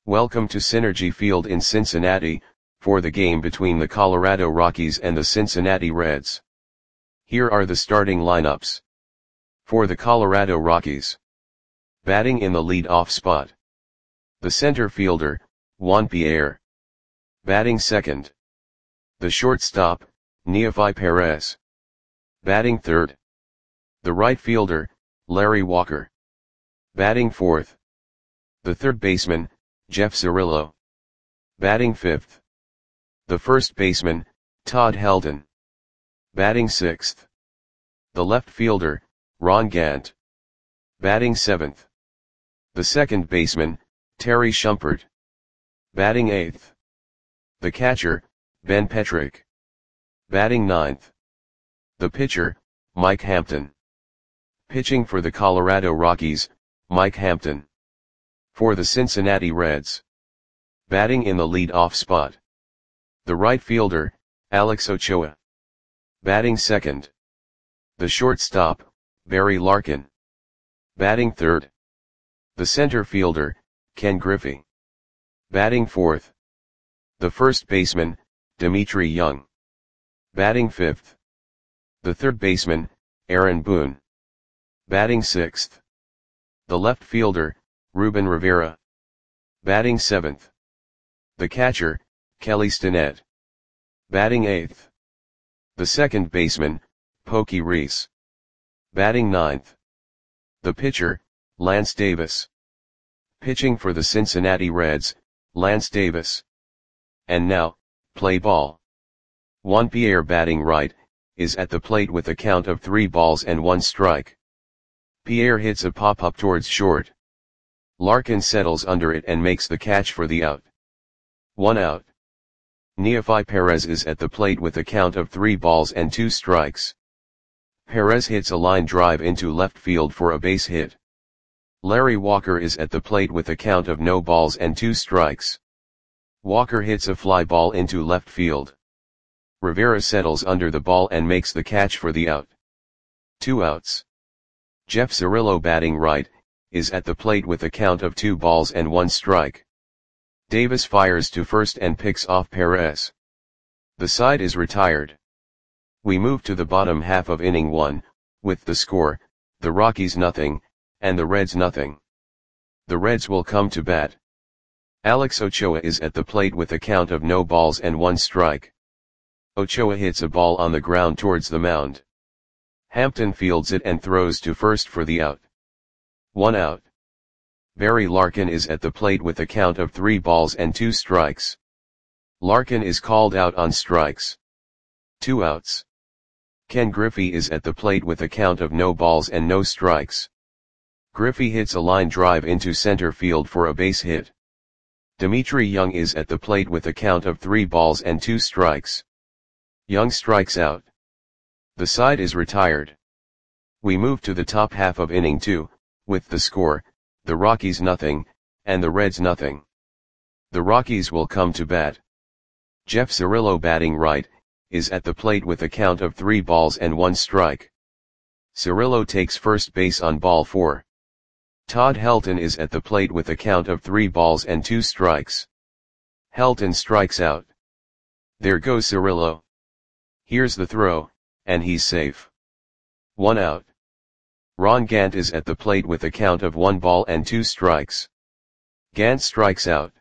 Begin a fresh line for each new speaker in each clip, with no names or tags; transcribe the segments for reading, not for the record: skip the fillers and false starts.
Welcome to Synergy Field in Cincinnati, for the game between the Colorado Rockies and the Cincinnati Reds. Here are the starting lineups. For the Colorado Rockies. Batting in the lead-off spot. The center fielder, Juan Pierre. Batting second. The shortstop, Neofi Perez. Batting third. The right fielder, Larry Walker. Batting fourth. The third baseman, Jeff Cirillo. Batting fifth. The first baseman, Todd Helton. Batting sixth. The left fielder, Ron Gant. Batting seventh. The second baseman, Terry Shumpert. Batting eighth. The catcher, Ben Petrick. Batting ninth. The pitcher, Mike Hampton. Pitching for the Colorado Rockies, Mike Hampton. For the Cincinnati Reds. Batting in the lead-off spot. The right fielder, Alex Ochoa. Batting second. The shortstop, Barry Larkin. Batting third. The center fielder, Ken Griffey. Batting fourth. The first baseman, Dmitry Young. Batting fifth. The third baseman, Aaron Boone. Batting sixth. The left fielder, Ruben Rivera. Batting seventh. The catcher, Kelly Stinnett. Batting eighth. The second baseman, Pokey Reese. Batting ninth. The pitcher, Lance Davis. Pitching for the Cincinnati Reds, Lance Davis. And now, play ball. Juan Pierre batting right, is at the plate with a count of 3 balls and 1 strike. Pierre hits a pop-up towards short. Larkin settles under it and makes the catch for the out. 1 out. Neofi Perez is at the plate with a count of 3 balls and 2 strikes. Perez hits a line drive into left field for a base hit. Larry Walker is at the plate with a count of no balls and 2 strikes. Walker hits a fly ball into left field. Rivera settles under the ball and makes the catch for the out. 2 outs. Jeff Cirillo batting right, is at the plate with a count of 2 balls and 1 strike. Davis fires to first and picks off Perez. The side is retired. We move to the bottom half of inning 1, with the score, the Rockies nothing, and the Reds nothing. The Reds will come to bat. Alex Ochoa is at the plate with a count of no balls and 1 strike. Ochoa hits a ball on the ground towards the mound. Hampton fields it and throws to first for the out. 1 out. Barry Larkin is at the plate with a count of 3 balls and 2 strikes. Larkin is called out on strikes. 2 outs. Ken Griffey is at the plate with a count of no balls and no strikes. Griffey hits a line drive into center field for a base hit. Dmitry Young is at the plate with a count of 3 balls and 2 strikes. Young strikes out. The side is retired. We move to the top half of inning 2, with the score, the Rockies nothing, and the Reds nothing. The Rockies will come to bat. Jeff Cirillo batting right, is at the plate with a count of 3 balls and 1 strike. Cirillo takes first base on ball 4. Todd Helton is at the plate with a count of 3 balls and 2 strikes. Helton strikes out. There goes Cirillo. Here's the throw, and he's safe. 1 out. Ron Gant is at the plate with a count of 1 ball and 2 strikes. Gant strikes out.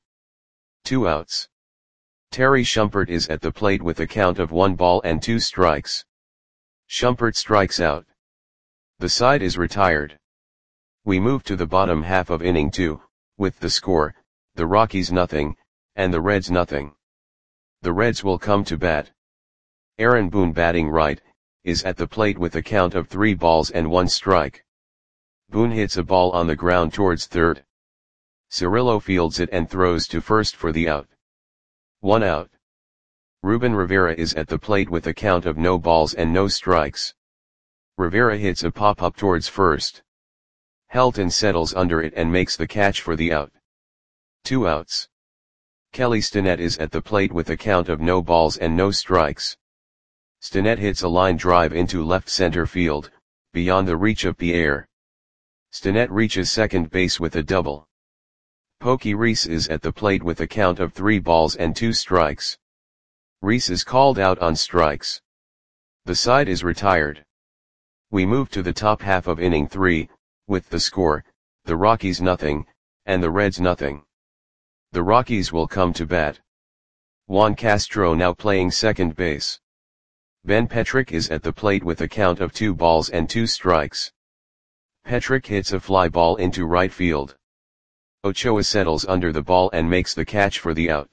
2 outs. Terry Shumpert is at the plate with a count of 1 ball and 2 strikes. Shumpert strikes out. The side is retired. We move to the bottom half of inning 2, with the score, the Rockies nothing, and the Reds nothing. The Reds will come to bat. Aaron Boone batting right, is at the plate with a count of 3 balls and 1 strike. Boone hits a ball on the ground towards third. Cirillo fields it and throws to first for the out. 1 out. Ruben Rivera is at the plate with a count of no balls and no strikes. Rivera hits a pop-up towards first. Helton settles under it and makes the catch for the out. 2 outs. Kelly Stinnett is at the plate with a count of no balls and no strikes. Stinnett hits a line drive into left center field, beyond the reach of Pierre. Stinnett reaches second base with a double. Pokey Reese is at the plate with a count of 3 balls and 2 strikes. Reese is called out on strikes. The side is retired. We move to the top half of inning 3, with the score, the Rockies nothing, and the Reds nothing. The Rockies will come to bat. Juan Castro now playing second base. Ben Petrick is at the plate with a count of 2 balls and 2 strikes. Petrick hits a fly ball into right field. Ochoa settles under the ball and makes the catch for the out.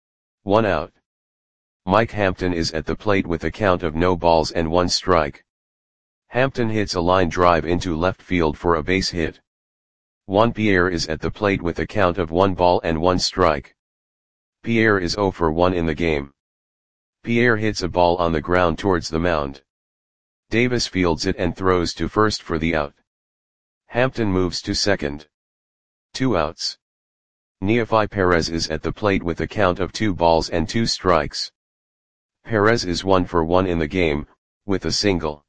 1 out. Mike Hampton is at the plate with a count of no balls and 1 strike. Hampton hits a line drive into left field for a base hit. Juan Pierre is at the plate with a count of 1 ball and 1 strike. Pierre is 0 for 1 in the game. Pierre hits a ball on the ground towards the mound. Davis fields it and throws to first for the out. Hampton moves to second. 2 outs. Neofi Perez is at the plate with a count of 2 balls and 2 strikes. Perez is 1 for 1 in the game, with a single.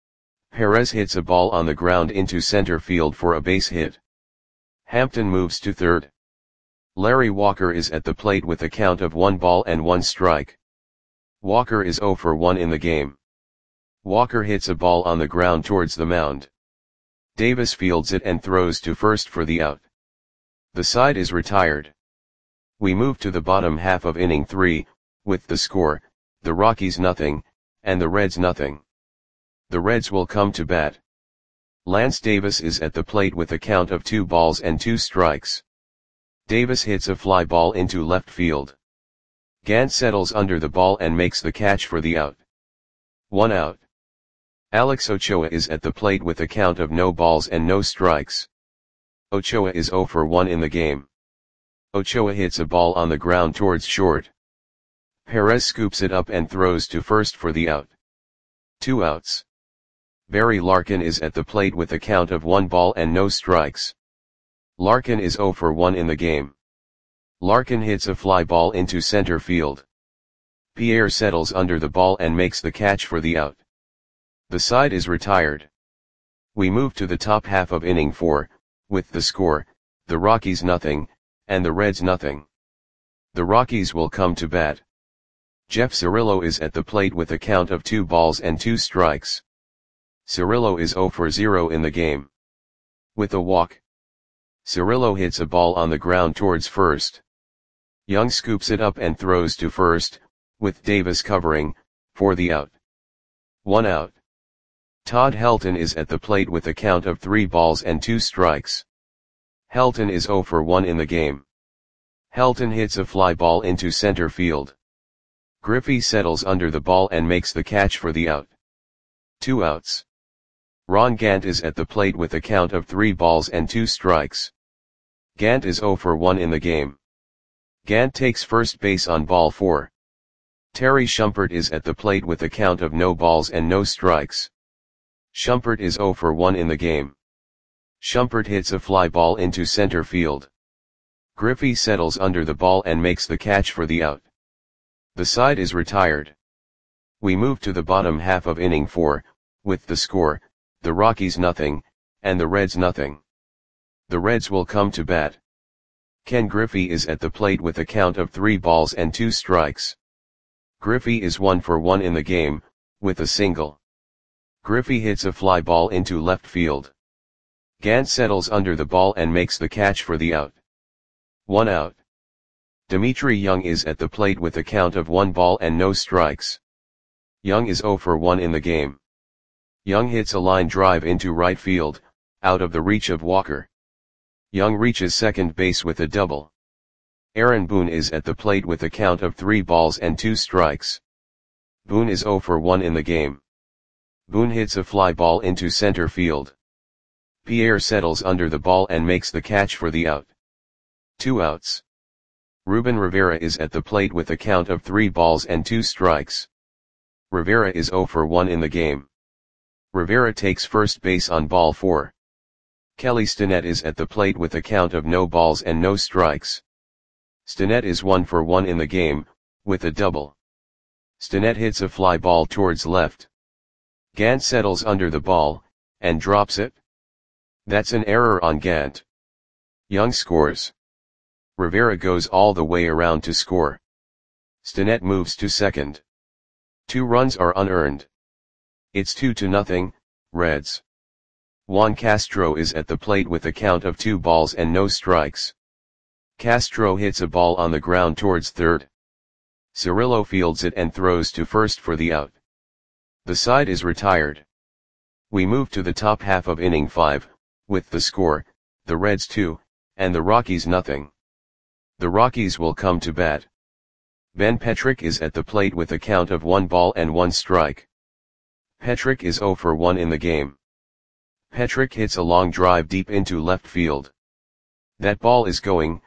Perez hits a ball on the ground into center field for a base hit. Hampton moves to third. Larry Walker is at the plate with a count of 1 ball and 1 strike. Walker is 0 for 1 in the game. Walker hits a ball on the ground towards the mound. Davis fields it and throws to first for the out. The side is retired. We move to the bottom half of inning 3, with the score, the Rockies nothing, and the Reds nothing. The Reds will come to bat. Lance Davis is at the plate with a count of 2 balls and 2 strikes. Davis hits a fly ball into left field. Gant settles under the ball and makes the catch for the out. 1 out. Alex Ochoa is at the plate with a count of no balls and no strikes. Ochoa is 0 for 1 in the game. Ochoa hits a ball on the ground towards short. Perez scoops it up and throws to first for the out. 2 outs. Barry Larkin is at the plate with a count of 1 ball and no strikes. Larkin is 0 for 1 in the game. Larkin hits a fly ball into center field. Pierre settles under the ball and makes the catch for the out. The side is retired. We move to the top half of inning 4, with the score, the Rockies nothing, and the Reds nothing. The Rockies will come to bat. Jeff Cirillo is at the plate with a count of 2 balls and 2 strikes. Cirillo is 0 for 0 in the game. With a walk. Cirillo hits a ball on the ground towards first. Young scoops it up and throws to first, with Davis covering, for the out. 1 out. Todd Helton is at the plate with a count of 3 balls and 2 strikes. Helton is 0 for 1 in the game. Helton hits a fly ball into center field. Griffey settles under the ball and makes the catch for the out. 2 outs. Ron Gant is at the plate with a count of 3 balls and 2 strikes. Gant is 0 for 1 in the game. Gant takes first base on ball 4. Terry Shumpert is at the plate with a count of no balls and no strikes. Shumpert is 0 for 1 in the game. Shumpert hits a fly ball into center field. Griffey settles under the ball and makes the catch for the out. The side is retired. We move to the bottom half of inning 4, with the score, the Rockies nothing, and the Reds nothing. The Reds will come to bat. Ken Griffey is at the plate with a count of 3 balls and 2 strikes. Griffey is 1 for 1 in the game, with a single. Griffey hits a fly ball into left field. Gant settles under the ball and makes the catch for the out. 1 out. Dimitri Young is at the plate with a count of 1 ball and no strikes. Young is 0 for 1 in the game. Young hits a line drive into right field, out of the reach of Walker. Young reaches second base with a double. Aaron Boone is at the plate with a count of 3 balls and 2 strikes. Boone is 0 for 1 in the game. Boone hits a fly ball into center field. Pierre settles under the ball and makes the catch for the out. 2 outs. Ruben Rivera is at the plate with a count of 3 balls and 2 strikes. Rivera is 0 for 1 in the game. Rivera takes first base on ball 4. Kelly Stinnett is at the plate with a count of no balls and no strikes. Stinnett is 1 for 1 in the game, with a double. Stinnett hits a fly ball towards left. Gant settles under the ball, and drops it. That's an error on Gant. Young scores. Rivera goes all the way around to score. Stinnett moves to second. 2 runs are unearned. It's 2-0, Reds. Juan Castro is at the plate with a count of 2 balls and no strikes. Castro hits a ball on the ground towards third. Cirillo fields it and throws to first for the out. The side is retired. We move to the top half of inning 5, with the score, the Reds 2, and the Rockies nothing. The Rockies will come to bat. Ben Petrick is at the plate with a count of 1 ball and 1 strike. Petrick is 0 for 1 in the game. Petrick hits a long drive deep into left field. That ball is going,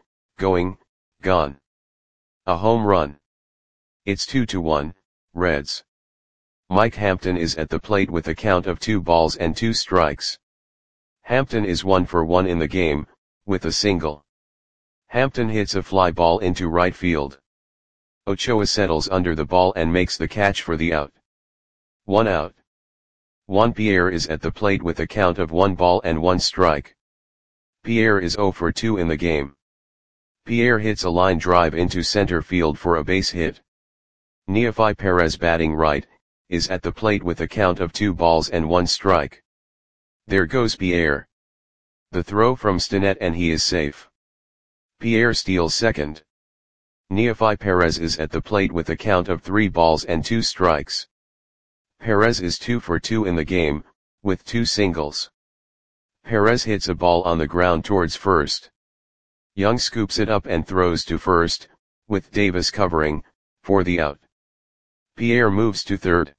gone. A home run. It's 2-1, Reds. Mike Hampton is at the plate with a count of 2 balls and 2 strikes. Hampton is 1 for 1 in the game, with a single. Hampton hits a fly ball into right field. Ochoa settles under the ball and makes the catch for the out. 1 out. Juan Pierre is at the plate with a count of 1 ball and 1 strike. Pierre is 0 for 2 in the game. Pierre hits a line drive into center field for a base hit. Neefi Perez, batting right, is at the plate with a count of 2 balls and 1 strike. There goes Pierre. The throw from Stinnett and he is safe. Pierre steals second. Neefi Perez is at the plate with a count of 3 balls and 2 strikes. Perez is 2 for 2 in the game, with 2 singles. Perez hits a ball on the ground towards first. Young scoops it up and throws to first, with Davis covering, for the out. Pierre moves to third.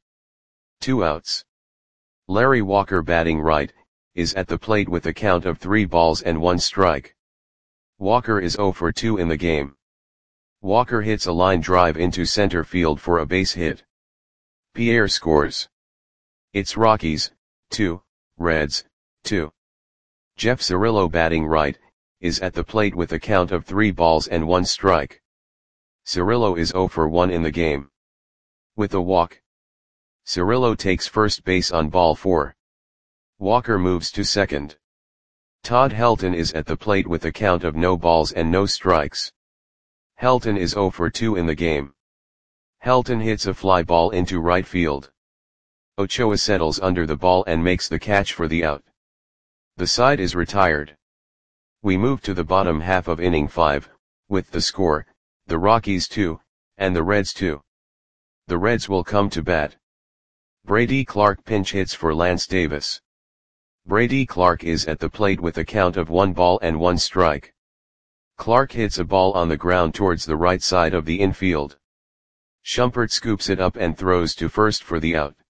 2 outs. Larry Walker, batting right, is at the plate with a count of 3 balls and 1 strike. Walker is 0 for 2 in the game. Walker hits a line drive into center field for a base hit. Pierre scores. It's Rockies, 2, Reds, 2. Jeff Cirillo, batting right, is at the plate with a count of 3 balls and 1 strike. Cirillo is 0 for 1 in the game. With a walk. Cirillo takes first base on ball 4. Walker moves to second. Todd Helton is at the plate with a count of no balls and no strikes. Helton is 0 for 2 in the game. Helton hits a fly ball into right field. Ochoa settles under the ball and makes the catch for the out. The side is retired. We move to the bottom half of inning 5, with the score, the Rockies 2, and the Reds 2. The Reds will come to bat. Brady Clark pinch hits for Lance Davis. Brady Clark is at the plate with a count of 1 ball and 1 strike. Clark hits a ball on the ground towards the right side of the infield. Shumpert scoops it up and throws to first for the out.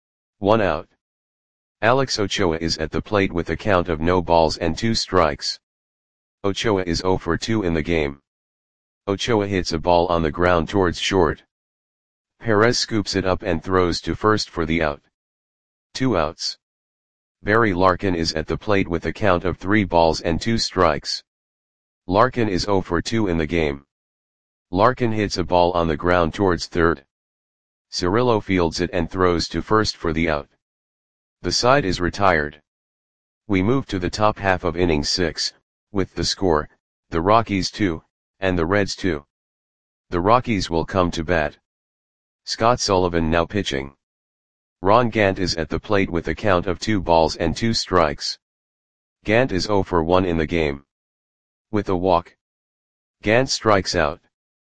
1 out. Alex Ochoa is at the plate with a count of no balls and 2 strikes. Ochoa is 0 for 2 in the game. Ochoa hits a ball on the ground towards short. Perez scoops it up and throws to first for the out. 2 outs. Barry Larkin is at the plate with a count of 3 balls and 2 strikes. Larkin is 0 for 2 in the game. Larkin hits a ball on the ground towards third. Cirillo fields it and throws to first for the out. The side is retired. We move to the top half of inning 6, with the score, the Rockies 2, and the Reds 2. The Rockies will come to bat. Scott Sullivan now pitching. Ron Gant is at the plate with a count of 2 balls and 2 strikes. Gant is 0 for 1 in the game. With a walk. Gant strikes out.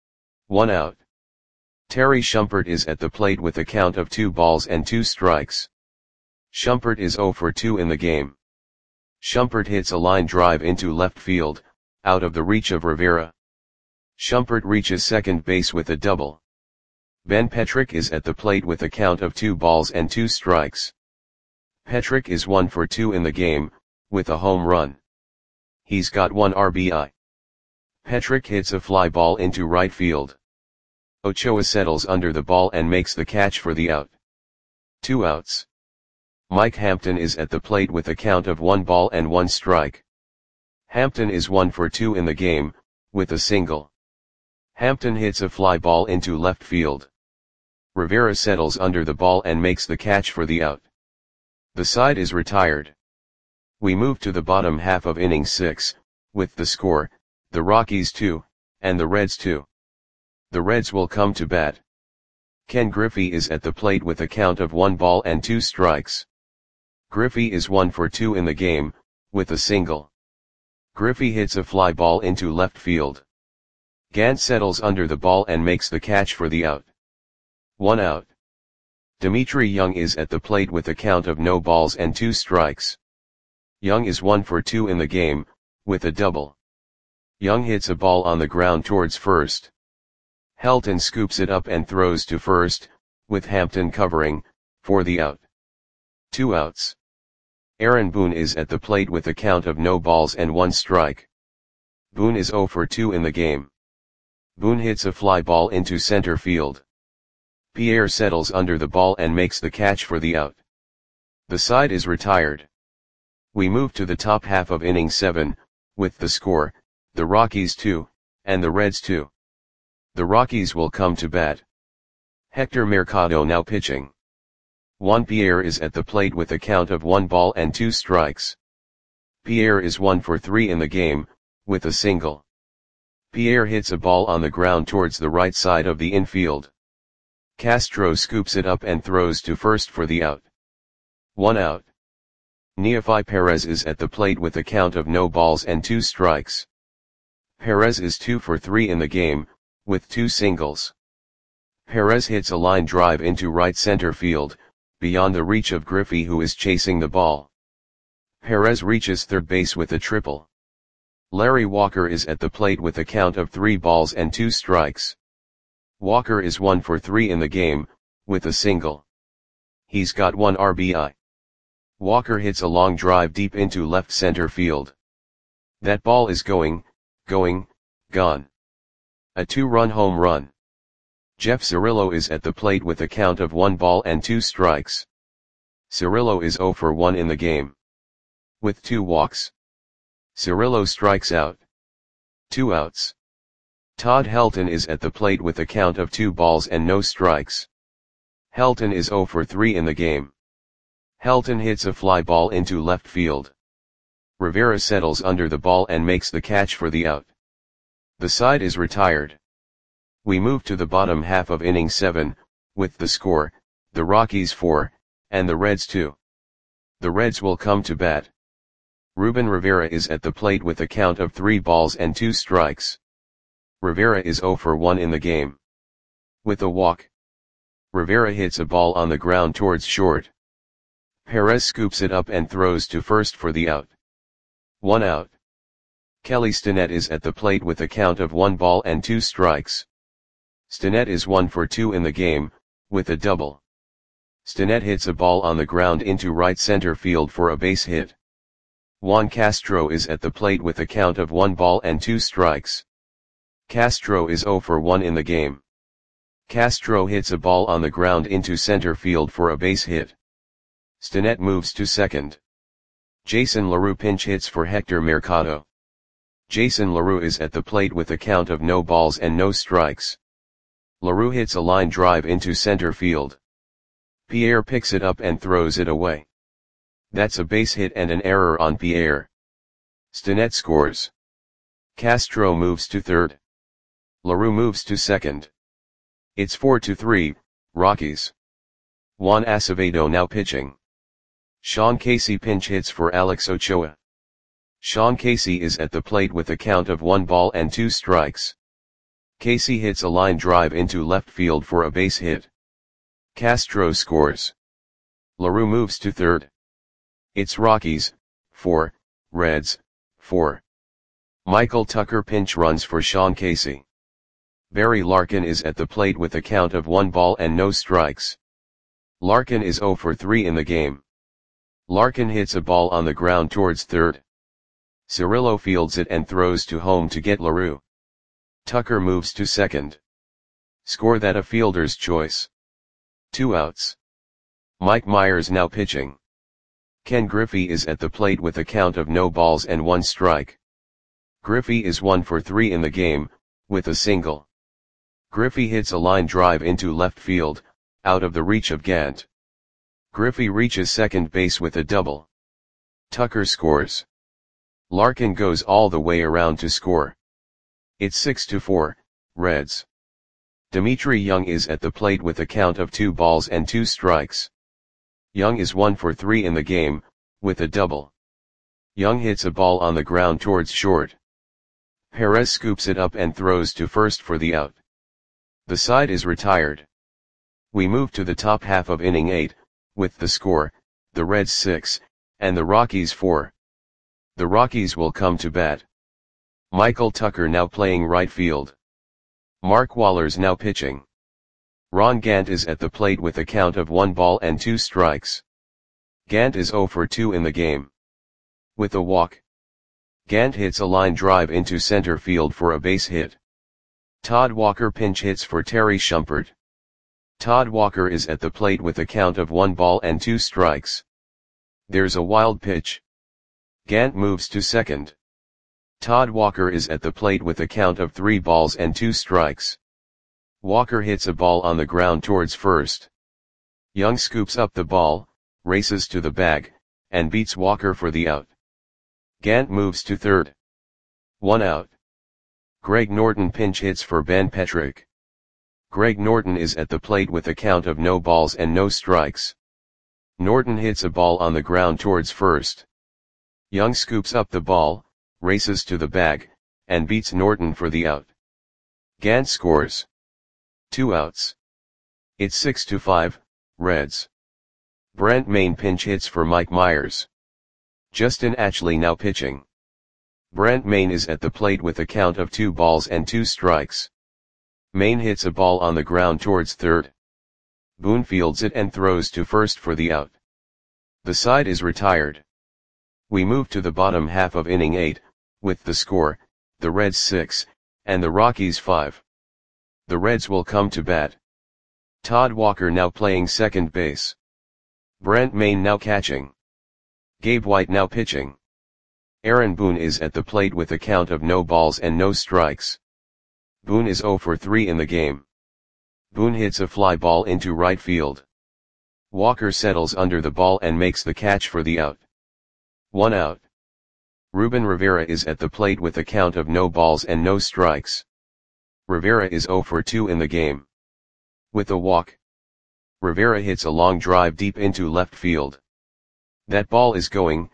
1 out. Terry Shumpert is at the plate with a count of 2 balls and 2 strikes. Shumpert is 0 for 2 in the game. Shumpert hits a line drive into left field, out of the reach of Rivera. Shumpert reaches second base with a double. Ben Petrick is at the plate with a count of 2 balls and 2 strikes. Petrick is 1 for 2 in the game, with a home run. He's got 1 RBI. Petrick hits a fly ball into right field. Ochoa settles under the ball and makes the catch for the out. 2 outs. Mike Hampton is at the plate with a count of 1 ball and 1 strike. Hampton is 1 for 2 in the game, with a single. Hampton hits a fly ball into left field. Rivera settles under the ball and makes the catch for the out. The side is retired. We move to the bottom half of inning 6, with the score, the Rockies 2, and the Reds 2. The Reds will come to bat. Ken Griffey is at the plate with a count of 1 ball and 2 strikes. Griffey is 1 for 2 in the game, with a single. Griffey hits a fly ball into left field. Gant settles under the ball and makes the catch for the out. 1 out. Dimitri Young is at the plate with a count of no balls and 2 strikes. Young is 1 for 2 in the game, with a double. Young hits a ball on the ground towards first. Helton scoops it up and throws to first, with Hampton covering, for the out. 2 outs. Aaron Boone is at the plate with a count of no balls and 1 strike. Boone is 0 for 2 in the game. Boone hits a fly ball into center field. Pierre settles under the ball and makes the catch for the out. The side is retired. We move to the top half of inning 7, with the score, the Rockies 2, and the Reds 2. The Rockies will come to bat. Hector Mercado now pitching. Juan Pierre is at the plate with a count of 1 ball and 2 strikes. Pierre is 1 for 3 in the game, with a single. Pierre hits a ball on the ground towards the right side of the infield. Castro scoops it up and throws to first for the out. 1 out. Neefi Perez is at the plate with a count of no balls and 2 strikes. Perez is 2 for 3 in the game, with 2 singles. Perez hits a line drive into right center field, beyond the reach of Griffey who is chasing the ball. Perez reaches third base with a triple. Larry Walker is at the plate with a count of 3 balls and 2 strikes. Walker is 1 for 3 in the game, with a single. He's got 1 RBI. Walker hits a long drive deep into left center field. That ball is gone. A 2-run home run. Jeff Cirillo is at the plate with a count of 1 ball and 2 strikes. Cirillo is 0 for 1 in the game. With 2 walks. Cirillo strikes out. 2 outs. Todd Helton is at the plate with a count of 2 balls and no strikes. Helton is 0 for 3 in the game. Helton hits a fly ball into left field. Rivera settles under the ball and makes the catch for the out. The side is retired. We move to the bottom half of inning 7, with the score, the Rockies 4, and the Reds 2. The Reds will come to bat. Ruben Rivera is at the plate with a count of 3 balls and 2 strikes. Rivera is 0 for 1 in the game. With a walk. Rivera hits a ball on the ground towards short. Perez scoops it up and throws to first for the out. 1 out. Kelly Stinnett is at the plate with a count of 1 ball and 2 strikes. Stinnett is 1 for 2 in the game, with a double. Stinnett hits a ball on the ground into right center field for a base hit. Juan Castro is at the plate with a count of 1 ball and 2 strikes. Castro is 0 for 1 in the game. Castro hits a ball on the ground into center field for a base hit. Stinnett moves to second. Jason LaRue pinch hits for Hector Mercado. Jason LaRue is at the plate with a count of no balls and no strikes. LaRue hits a line drive into center field. Pierre picks it up and throws it away. That's a base hit and an error on Pierre. Stinnett scores. Castro moves to third. LaRue moves to second. It's 4-3, Rockies. Juan Acevedo now pitching. Sean Casey pinch hits for Alex Ochoa. Sean Casey is at the plate with a count of 1 ball and 2 strikes. Casey hits a line drive into left field for a base hit. Castro scores. LaRue moves to third. It's Rockies, 4, Reds, 4. Michael Tucker pinch runs for Sean Casey. Barry Larkin is at the plate with a count of 1 ball and no strikes. Larkin is 0 for 3 in the game. Larkin hits a ball on the ground towards third. Cirillo fields it and throws to home to get LaRue. Tucker moves to second. Score that a fielder's choice. 2 outs. Mike Myers now pitching. Ken Griffey is at the plate with a count of no balls and 1 strike. Griffey is 1 for 3 in the game, with a single. Griffey hits a line drive into left field, out of the reach of Gant. Griffey reaches second base with a double. Tucker scores. Larkin goes all the way around to score. It's 6-4, Reds. Dmitry Young is at the plate with a count of 2 balls and 2 strikes. Young is 1 for 3 in the game, with a double. Young hits a ball on the ground towards short. Perez scoops it up and throws to first for the out. The side is retired. We move to the top half of inning 8, with the score, the Reds 6, and the Rockies 4. The Rockies will come to bat. Michael Tucker now playing right field. Mark Waller's now pitching. Ron Gant is at the plate with a count of 1 ball and 2 strikes. Gant is 0 for 2 in the game. With a walk. Gant hits a line drive into center field for a base hit. Todd Walker pinch hits for Terry Shumpert. Todd Walker is at the plate with a count of 1 ball and 2 strikes. There's a wild pitch. Gant moves to second. Todd Walker is at the plate with a count of 3 balls and 2 strikes. Walker hits a ball on the ground towards first. Young scoops up the ball, races to the bag, and beats Walker for the out. Gant moves to third. 1 out. Greg Norton pinch hits for Ben Petrick. Greg Norton is at the plate with a count of no balls and no strikes. Norton hits a ball on the ground towards first. Young scoops up the ball, races to the bag, and beats Norton for the out. Gant scores. 2 outs. It's 6-5, Reds. Brent Main pinch hits for Mike Myers. Justin Ashley now pitching. Brent Main is at the plate with a count of 2 balls and 2 strikes. Main hits a ball on the ground towards third. Boone fields it and throws to first for the out. The side is retired. We move to the bottom half of inning 8, with the score, the Reds 6, and the Rockies 5. The Reds will come to bat. Todd Walker now playing second base. Brent Main now catching. Gabe White now pitching. Aaron Boone is at the plate with a count of no balls and no strikes. Boone is 0 for 3 in the game. Boone hits a fly ball into right field. Walker settles under the ball and makes the catch for the out. 1 out. Ruben Rivera is at the plate with a count of no balls and no strikes. Rivera is 0 for 2 in the game. With a walk. Rivera hits a long drive deep into left field. That ball is gone.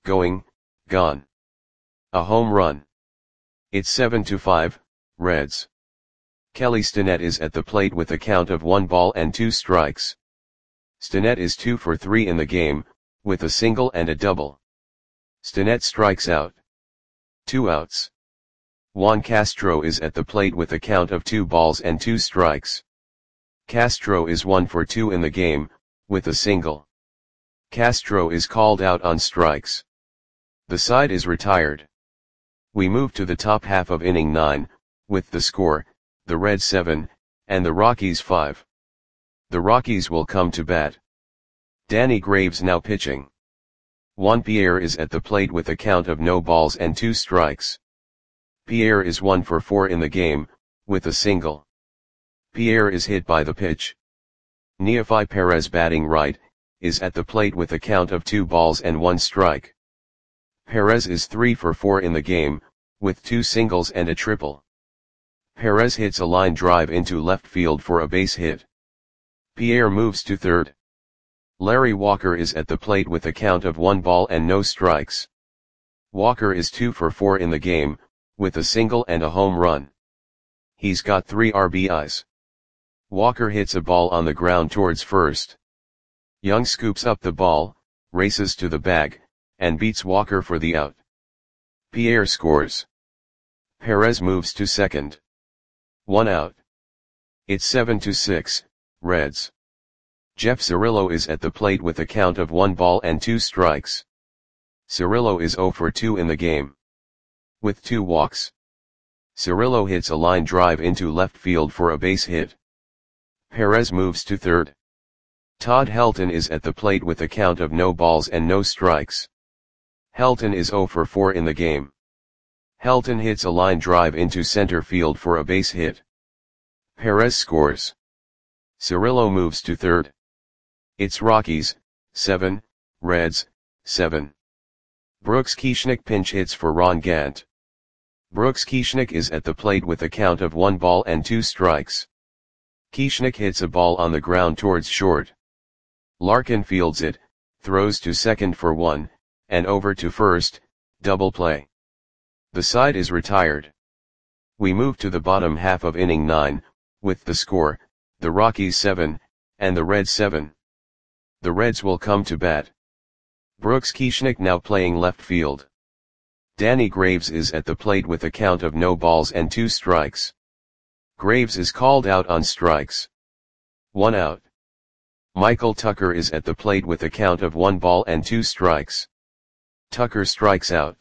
A home run. It's 7-5, Reds. Kelly Stinnett is at the plate with a count of 1 ball and 2 strikes. Stinnett is 2 for 3 in the game, with a single and a double. Stinnett strikes out. 2 outs. Juan Castro is at the plate with a count of 2 balls and 2 strikes. Castro is 1 for 2 in the game, with a single. Castro is called out on strikes. The side is retired. We move to the top half of inning 9, with the score, the Reds 7, and the Rockies 5. The Rockies will come to bat. Danny Graves now pitching. Juan Pierre is at the plate with a count of no balls and 2 strikes. Pierre is 1 for 4 in the game, with a single. Pierre is hit by the pitch. Neofi Perez batting right, is at the plate with a count of 2 balls and 1 strike. Perez is 3 for 4 in the game, with 2 singles and a triple. Perez hits a line drive into left field for a base hit. Pierre moves to third. Larry Walker is at the plate with a count of 1 ball and no strikes. Walker is 2 for 4 in the game, with a single and a home run. He's got 3 RBIs. Walker hits a ball on the ground towards first. Young scoops up the ball, races to the bag, and beats Walker for the out. Pierre scores. Perez moves to second. 1 out. It's 7-6, Reds. Jeff Cirillo is at the plate with a count of 1 ball and 2 strikes. Cirillo is 0 for 2 in the game. With 2 walks. Cirillo hits a line drive into left field for a base hit. Perez moves to third. Todd Helton is at the plate with a count of no balls and no strikes. Helton is 0 for 4 in the game. Helton hits a line drive into center field for a base hit. Perez scores. Cirillo moves to third. It's Rockies, 7, Reds, 7. Brooks Kieschnick pinch hits for Ron Gant. Brooks Kieschnick is at the plate with a count of 1 ball and 2 strikes. Kieschnick hits a ball on the ground towards short. Larkin fields it, throws to second for 1, and over to first, double play. The side is retired. We move to the bottom half of inning 9, with the score, the Rockies 7, and the Reds 7. The Reds will come to bat. Brooks Kieschnick now playing left field. Danny Graves is at the plate with a count of no balls and 2 strikes. Graves is called out on strikes. 1 out. Michael Tucker is at the plate with a count of 1 ball and 2 strikes. Tucker strikes out.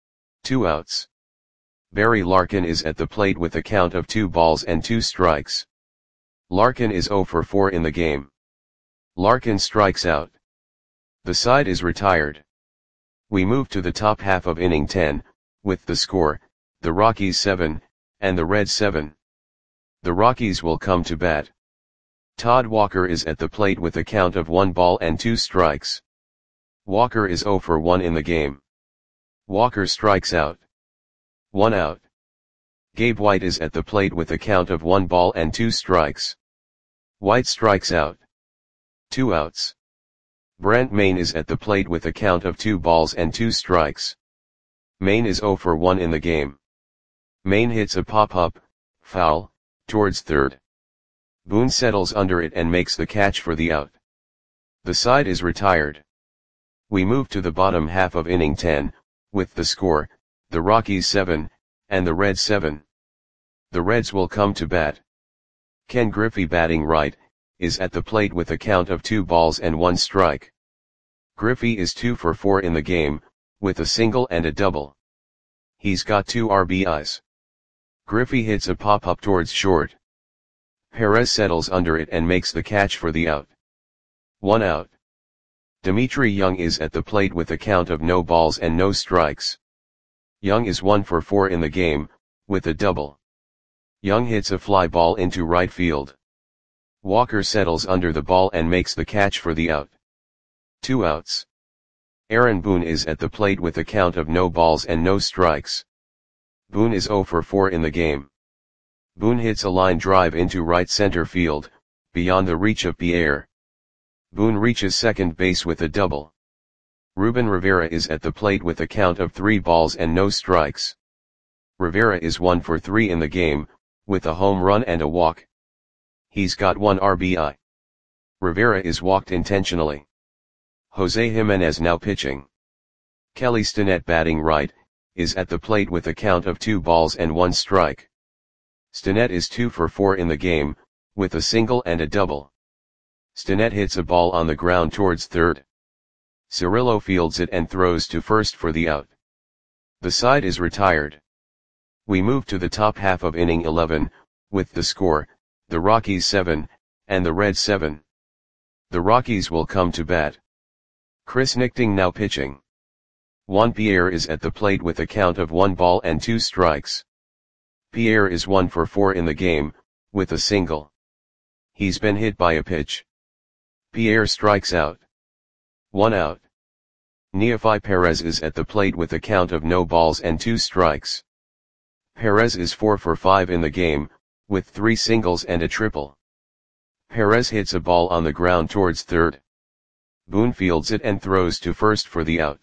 2 outs. Barry Larkin is at the plate with a count of 2 balls and 2 strikes. Larkin is 0 for 4 in the game. Larkin strikes out. The side is retired. We move to the top half of inning 10, with the score, the Rockies 7, and the Reds 7. The Rockies will come to bat. Todd Walker is at the plate with a count of 1 ball and 2 strikes. Walker is 0 for 1 in the game. Walker strikes out. 1 out. Gabe White is at the plate with a count of 1 ball and 2 strikes. White strikes out. 2 outs. Brent Mayne is at the plate with a count of 2 balls and 2 strikes. Mayne is 0 for 1 in the game. Mayne hits a pop-up, foul, towards third. Boone settles under it and makes the catch for the out. The side is retired. We move to the bottom half of inning 10, with the score, the Rockies 7, and the Reds 7. The Reds will come to bat. Ken Griffey batting right, is at the plate with a count of 2 balls and 1 strike. Griffey is 2 for 4 in the game, with a single and a double. He's got 2 RBIs. Griffey hits a pop-up towards short. Perez settles under it and makes the catch for the out. 1 out. Dimitri Young is at the plate with a count of no balls and no strikes. Young is 1 for 4 in the game, with a double. Young hits a fly ball into right field. Walker settles under the ball and makes the catch for the out. 2 outs. Aaron Boone is at the plate with a count of no balls and no strikes. Boone is 0 for 4 in the game. Boone hits a line drive into right center field, beyond the reach of Pierre. Boone reaches second base with a double. Ruben Rivera is at the plate with a count of 3 balls and no strikes. Rivera is 1 for 3 in the game, with a home run and a walk. He's got 1 RBI. Rivera is walked intentionally. Jose Jimenez now pitching. Kelly Stinnett batting right, is at the plate with a count of 2 balls and 1 strike. Stinnett is 2 for 4 in the game, with a single and a double. Stinnett hits a ball on the ground towards third. Cirillo fields it and throws to first for the out. The side is retired. We move to the top half of inning 11, with the score, the Rockies 7, and the Reds 7. The Rockies will come to bat. Chris Nichting now pitching. Juan Pierre is at the plate with a count of 1 ball and 2 strikes. Pierre is 1 for 4 in the game, with a single. He's been hit by a pitch. Pierre strikes out. 1 out. Neofi Perez is at the plate with a count of no balls and 2 strikes. Perez is 4 for 5 in the game, with 3 singles and a triple. Perez hits a ball on the ground towards third. Boone fields it and throws to first for the out.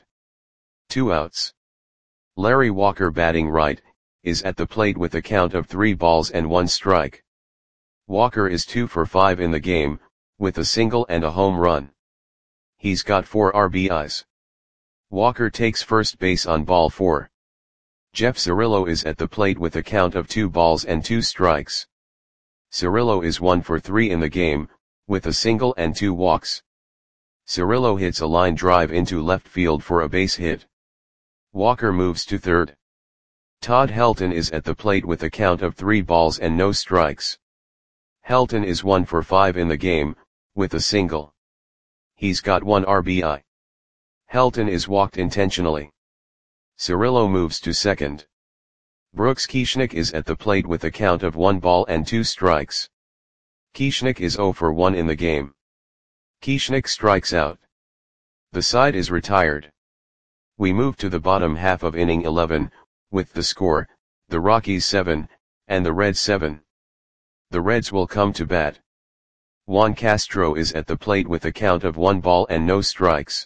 2 outs. Larry Walker batting right, is at the plate with a count of 3 balls and 1 strike. Walker is 2 for 5 in the game, with a single and a home run. He's got 4 RBIs. Walker takes first base on ball 4. Jeff Cirillo is at the plate with a count of 2 balls and 2 strikes. Cirillo is 1 for 3 in the game, with a single and 2 walks. Cirillo hits a line drive into left field for a base hit. Walker moves to third. Todd Helton is at the plate with a count of 3 balls and no strikes. Helton is 1 for 5 in the game, with a single. He's got 1 RBI. Helton is walked intentionally. Cirillo moves to second. Brooks Kieschnick is at the plate with a count of 1 ball and 2 strikes. Kieschnick is 0 for 1 in the game. Kieschnick strikes out. The side is retired. We move to the bottom half of inning 11, with the score, the Rockies 7, and the Reds 7. The Reds will come to bat. Juan Castro is at the plate with a count of 1 ball and no strikes.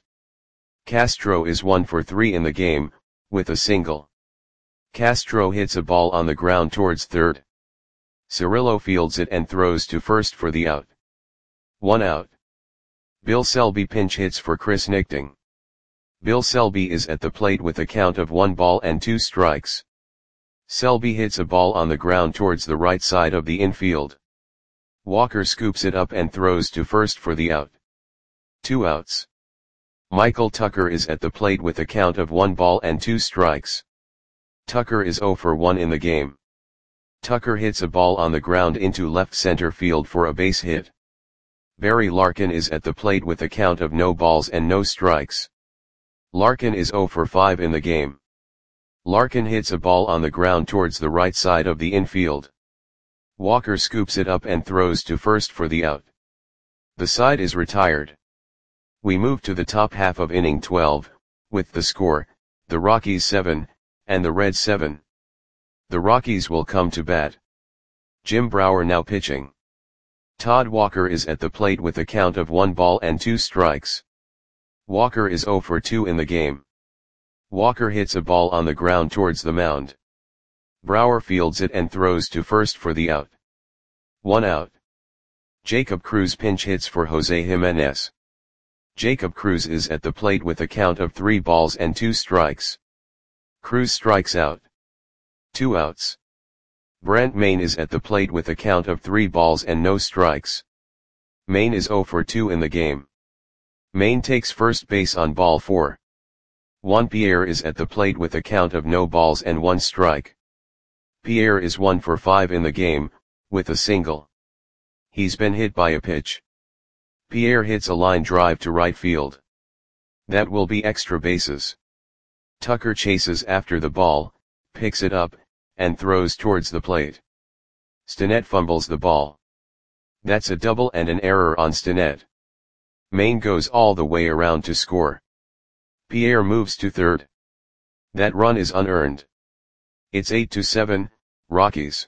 Castro is 1 for 3 in the game, with a single. Castro hits a ball on the ground towards third. Cirillo fields it and throws to first for the out. 1 out. Bill Selby pinch hits for Chris Nichting. Bill Selby is at the plate with a count of 1 ball and 2 strikes. Selby hits a ball on the ground towards the right side of the infield. Walker scoops it up and throws to first for the out. 2 outs. Michael Tucker is at the plate with a count of 1 ball and 2 strikes. Tucker is 0 for 1 in the game. Tucker hits a ball on the ground into left center field for a base hit. Barry Larkin is at the plate with a count of no balls and no strikes. Larkin is 0 for 5 in the game. Larkin hits a ball on the ground towards the right side of the infield. Walker scoops it up and throws to first for the out. The side is retired. We move to the top half of inning 12, with the score, the Rockies 7, and the Reds 7. The Rockies will come to bat. Jim Brower now pitching. Todd Walker is at the plate with a count of 1 ball and 2 strikes. Walker is 0 for 2 in the game. Walker hits a ball on the ground towards the mound. Brower fields it and throws to first for the out. 1 out. Jacob Cruz pinch hits for Jose Jimenez. Jacob Cruz is at the plate with a count of 3 balls and 2 strikes. Cruz strikes out. 2 outs. Brent Mayne is at the plate with a count of 3 balls and no strikes. Mayne is 0 for 2 in the game. Mayne takes first base on ball 4. Juan Pierre is at the plate with a count of no balls and 1 strike. Pierre is 1 for 5 in the game, with a single. He's been hit by a pitch. Pierre hits a line drive to right field. That will be extra bases. Tucker chases after the ball, picks it up, and throws towards the plate. Stinnett fumbles the ball. That's a double and an error on Stinnett. Mayne goes all the way around to score. Pierre moves to third. That run is unearned. It's 8-7, Rockies.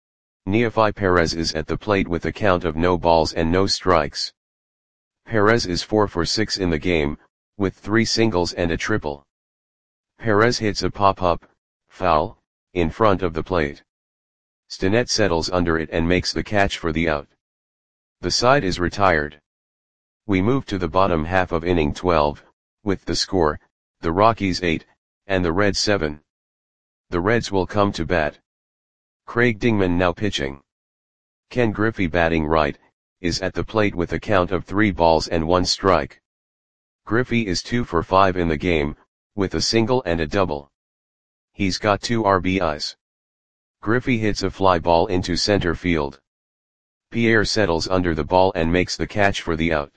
Neefi Perez is at the plate with a count of no balls and no strikes. Perez is 4 for 6 in the game, with 3 singles and a triple. Perez hits a pop-up, foul, in front of the plate. Stinnett settles under it and makes the catch for the out. The side is retired. We move to the bottom half of inning 12, with the score, the Rockies 8, and the Reds 7. The Reds will come to bat. Craig Dingman now pitching. Ken Griffey batting right, is at the plate with a count of 3 balls and 1 strike. Griffey is 2 for 5 in the game, with a single and a double. He's got 2 RBIs. Griffey hits a fly ball into center field. Pierre settles under the ball and makes the catch for the out.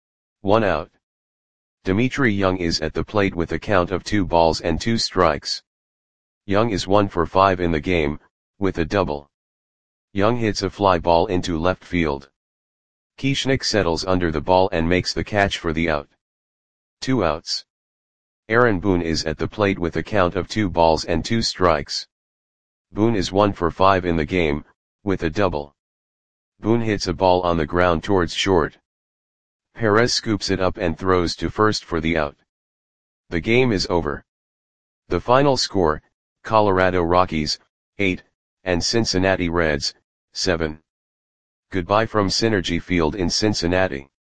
1 out. Dimitri Young is at the plate with a count of 2 balls and 2 strikes. Young is 1 for 5 in the game, with a double. Young hits a fly ball into left field. Kieschnick settles under the ball and makes the catch for the out. 2 outs. Aaron Boone is at the plate with a count of 2 balls and 2 strikes. Boone is 1 for 5 in the game, with a double. Boone hits a ball on the ground towards short. Perez scoops it up and throws to first for the out. The game is over. The final score, Colorado Rockies, 8, and Cincinnati Reds, 7. Goodbye from Synergy Field in Cincinnati.